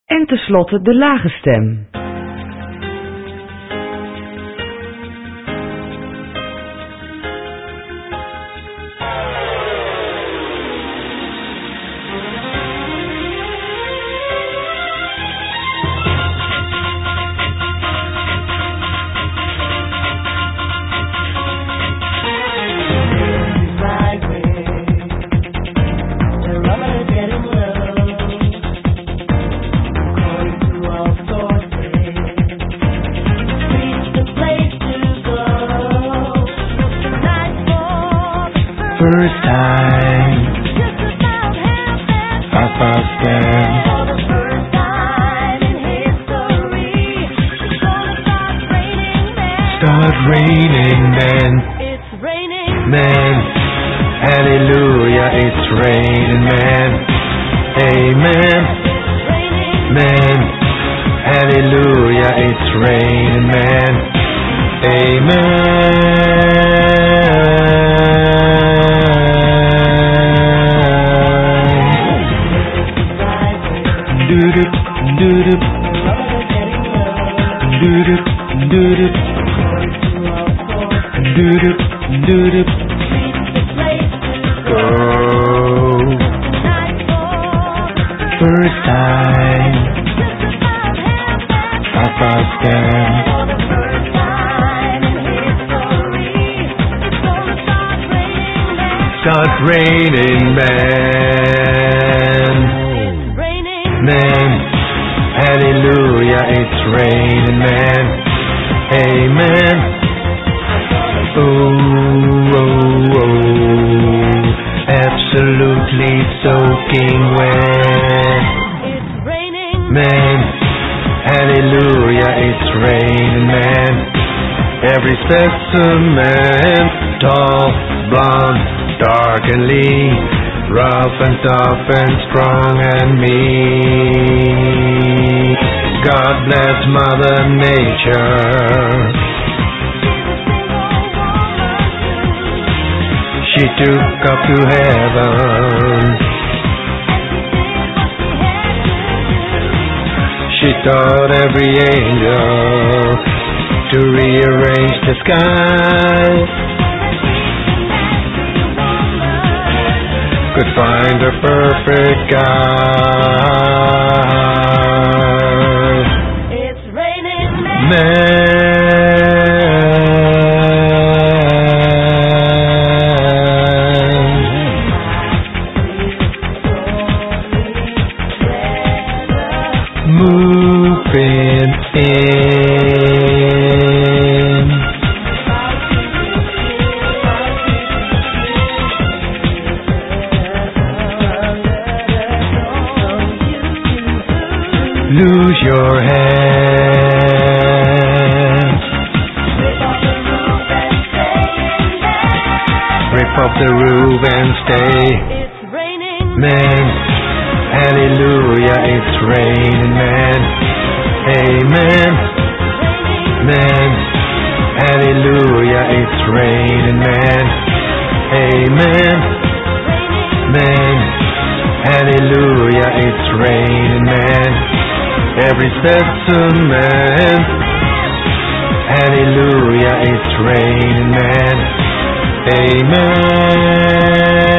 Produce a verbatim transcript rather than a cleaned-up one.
En tenslotte de lage stem. First time, Papa Stan. Start raining, man. It's raining, Man. Hallelujah, it's raining, man. Amen. Man. Hallelujah, it's raining, man. Amen. Doo-doo, doo-doo. Doo-doo, doo-doo. Doo-doo, doo-doo. Go. First time, Papa Stan. Start raining, man. Man. Hallelujah, it's raining, man. Amen. Oh, oh, oh. Absolutely soaking wet. Man. Hallelujah, it's raining, man. Every specimen, tall, blonde, dark and lean, rough and tough and strong and mean. God bless Mother Nature. She took up to heaven. She taught every angel to rearrange the sky. Could find a perfect guy. It's raining, Man. Moving in. Lose your hands. Rip off the roof and stay. It's raining, Man. Hallelujah, it's raining, man. Amen. Man. Hallelujah, it's raining, man. Amen. Man. Hallelujah, it's raining, man. Every specimen. Hallelujah, it's raining, man. Amen.